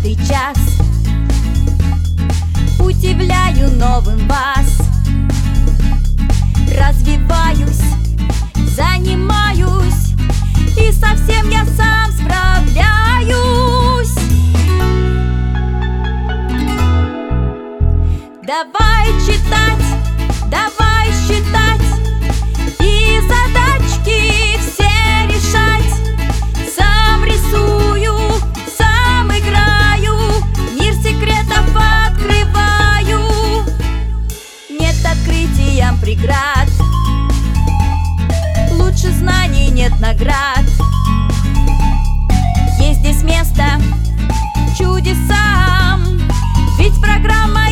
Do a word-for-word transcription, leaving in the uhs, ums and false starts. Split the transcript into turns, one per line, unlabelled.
каждый час. Удивляю новым вас, развиваюсь, занимаюсь, и совсем я сам справляюсь. Давай читать, давай считать и задачки все решать. Сам рисую, сам играю, мир секретов открываю. Нет открытиям преград, лучше знаний нет наград. Есть здесь место чудесам, ведь программа